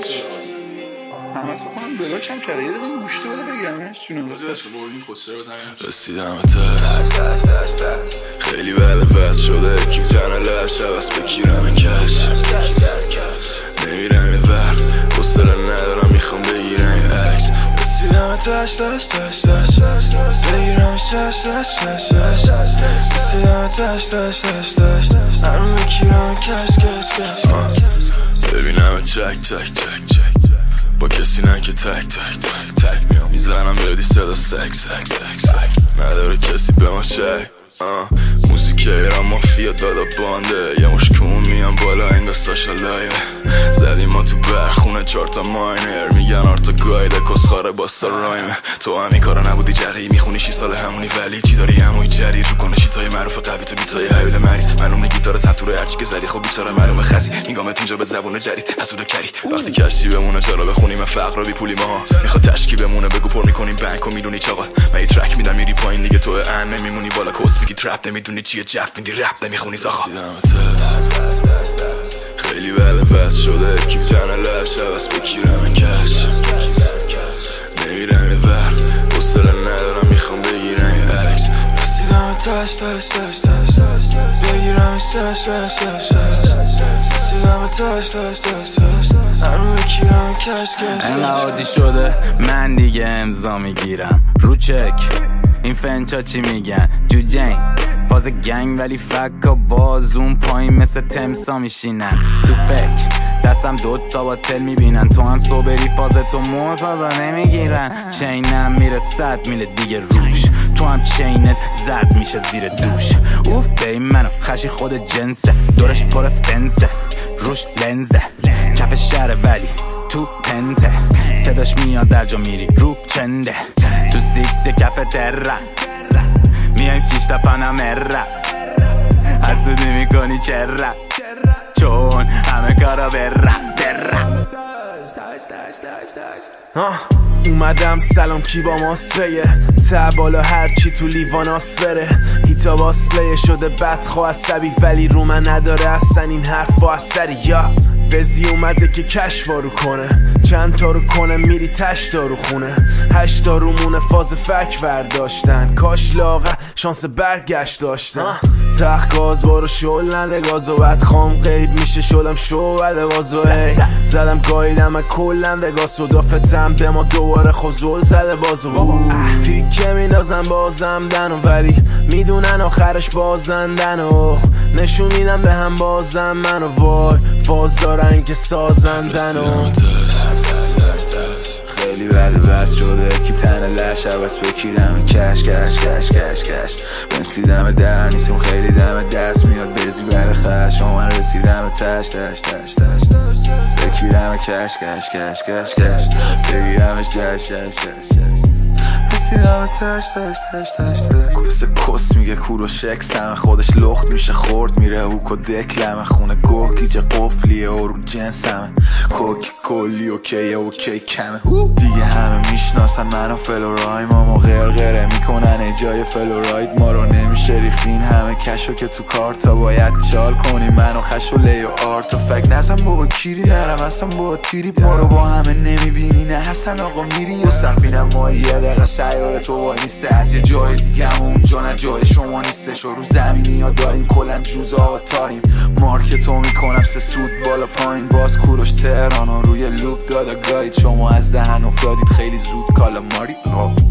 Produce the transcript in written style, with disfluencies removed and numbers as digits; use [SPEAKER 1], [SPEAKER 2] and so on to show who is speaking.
[SPEAKER 1] کش احمد فکر کنم بلاک هم کرده. یه دقیقه این گوشته بده بگیرمش جونم
[SPEAKER 2] رسیدم تست خیلی بعد بس شده کیف تنه لش عوض بگیرم کش نمیرم یه ور حوصله ندارم میخوام بگیرم یه عکس. رسیدم تش بگیرم شش رسیدم تش هرم بگیرم کش ببینم چک با کسی نه که تک میزنم یادی صدا سک نداره کسی به ما شک. موزیک ایران مافیا دادا بانده یه مشکمون میان بالا انگار ساشا لایه زدیم ما تو برخونه 4 تا ماینر میگن آرتا گایده کسخاره باستا راینه. تو همین کارا نبودی جقی میخونی 6 سال همونی ولی چی داری هموی جری رو کنه شیتای معروف قوی تو بیتای حیول مریض معلوم گیتار سنتور هرچی که زدی خب بیچاره معلومه خزی میگامت اینجا به زبون جدید حسود کری وقتی کشتی بمونه چرا بخونیم فقر بی پولی ما میخواد تشکی بمونه بگو پر میکنیم بانک و میدونی چاقال من یه ترک میدم میری پایین دیگه تو ان نمیمونی بالا کس میگی ترپ نمیدونی چیه جف میدی رپ نمیخونی ساخا. خیلی بعد بس شده کیف تنه لش عوض بگیرم کش نمیرم یه ور حوصله ندارم میخوام بگیرم یه عکس. رسیدم تش بگیرم شش رسیدم تش هرم بگیرم کش
[SPEAKER 3] انقدر عادی شده من دیگه امضا میگیرم رو چک این فنچا چی میگن جو جنگ فاز گنگ ولی فکا بازون پایین مثل تمسا میشینن تو فکر دستم 2 تا باطل میبینن تو هم صبری فاز تو مرتضا نمیگیرن چینم میره 100 میل دیگه روش تو هم چینت زد میشه زیر دوش اوف بی منو خشی خود جنسه دورش پر فنسه روش لنزه کف شهر ولی تو پنته صداش میاد در جا میری رو چنده تو سیکس کف تره میایم 6 تا پانامرا حسودی میکنی چرا چون همه کارا برم
[SPEAKER 4] اومدم سلام کی با ماسفیه تا بالا هرچی تو لیوان آسفره هیتا باسپلیه شده بدخواه عصبی ولی رو من نداره اصلا این حرفا اثری یا بزی اومده که کشوارو کنه چند تا رو کنه میری 8 تا رو خونه 8 تا رو مونه فاز فک ورداشتن کاش لاغه شانس برگشت داشتن تخت گاز بارو شل نده گازو بد خام قیب میشه شدم شو بده بازو ای زدم گایدم من کلم وگاس و دافتم به ما دوباره خوزول زده بازو تیکه میندازم بازم دنو ولی میدونن آخرش بازندن و نشون میدم به هم بازم منو وای فاز دارن که سازندن و
[SPEAKER 2] خیلی بعد بس شده کی تنه لش عوض بگیرم کش رسیدم در نیستم خیلی دم دست میاد برزی بر خش من رسیدم تش بگیرم کش بگیرمش جش رسیدم تش کورس کس میگه کورو شکس همه خودش لخت میشه خورد میره اوکو دکلمه خونه گوه گیجه قفلیه و رو جنس همه کوک کلی اوکی کمه دیگه همه میشناسن منو فلورایم ما غرغره میکنن ایجای فلوراید ما رو نمیشه ریختین همه کشو که تو کارتا باید چال کنی منو خش و لی و آرت و فک نزم بابا کیری هرم هستم با تیری ما رو با همه نمیبینی نه هستن آقا میری و سفینم ما یه دقیقه سیاره تو وای نیسته از یه جای دیگه هم اونجا نه جای شما نیستش و رو زمینی ها داریم کلن جوزا و تاریم مارکتو میکنم 3 سود بالا پایین باز کوروش تهران روی لوب دادا گاید شما از دهن افتادید خیلی زود کالا ماری